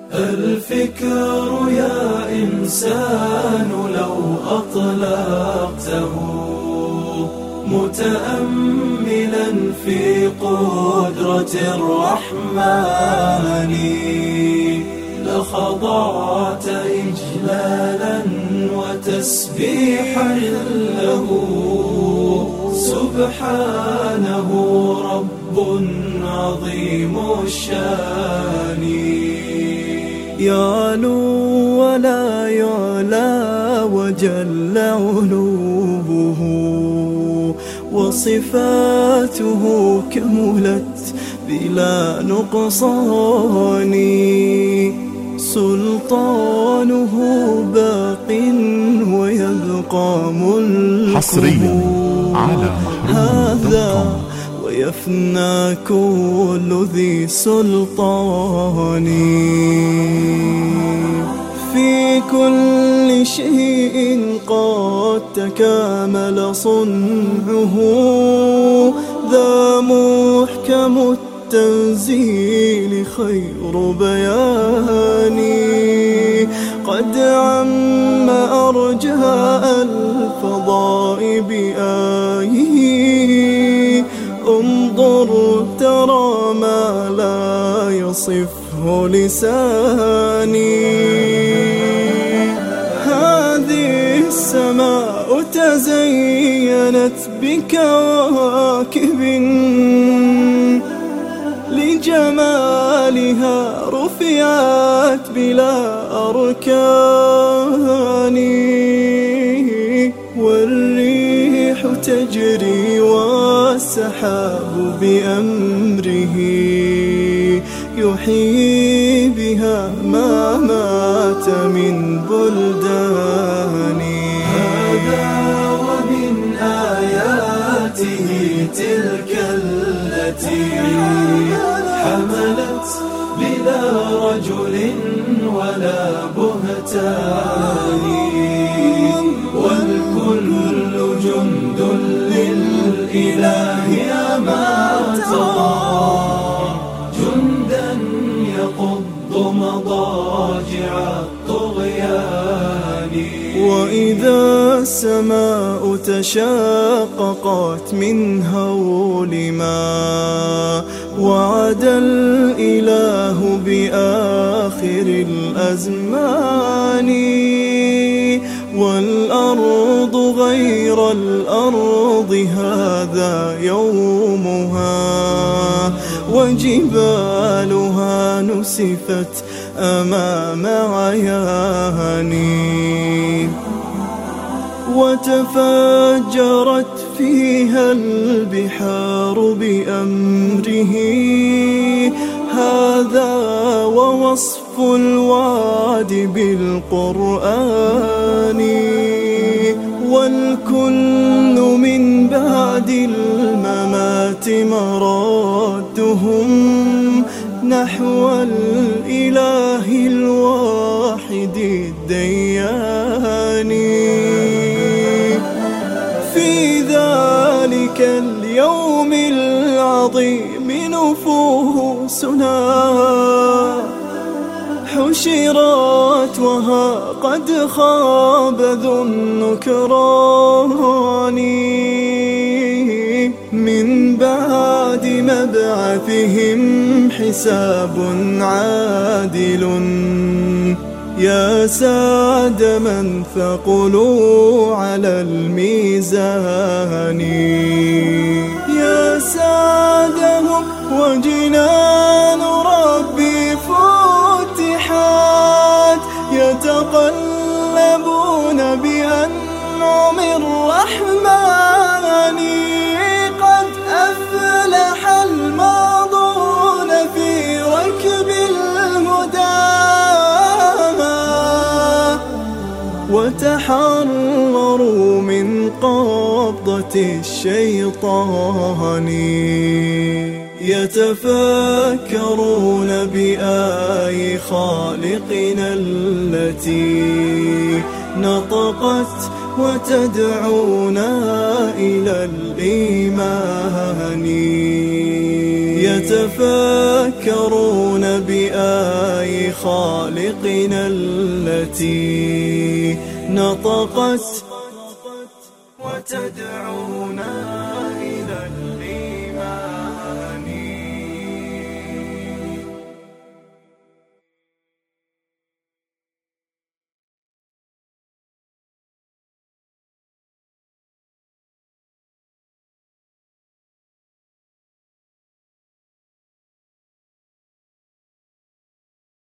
الفكر يا إنسان لو أطلقته متأملا في قدرة الرحمن لخضعت إجلالا وتسبيحا له سبحانه رب عظيم الشان يعلو ولا يعلى وجل علوه وصفاته كملت بلا نقصان سلطانه باق ويبقى ملكه حصريا على هذا ويفنى كل ذي سلطان في كل شيء قد تكامل صنعه ذا محكم التنزيل خير بيان قد عم أرجاء الفضاء بآيه انظر ترى ما لا يصفه لساني هذه السماء تزينت بكواكب لجمالها رفعت بلا أركان والريح تجري والسحاب بأمره يحيي بها ما مات من بلدان هذا ومن آياته تلك التي حملت بلا رجل ولا بهتان والكل جند للإله أما ترى جندا يقض مضاجع الطغيان وإذا السماء تشاققت من هول ما وعد الإله بآخر الأزمان والأرض غير الأرض هذا يومها وجبالها نسفت أمام عياني وتفجرت فيها البحار بأمره هذا ووصف الوعد بالقرآن والكل من بعد الممات مرادهم نحو الإله الواحد الديان في ذلك اليوم العظيم نفوسنا حشرت وها قد خاب ذو النكران من بعد مبعثهم حساب عادل يا سعد من ثقلوا على الميزان يا سعدهم وجنان ربي فتحت يتقلبون بأنعم الرحمن قد أفلح الماضون في ركب الهدى وتحرروا من قبضة الشيطان يتفكرون بآي خالقنا التي نطقت وتدعونا إلى الإيمان يتفكرون بآي خالقنا التي نطقت وتدعونا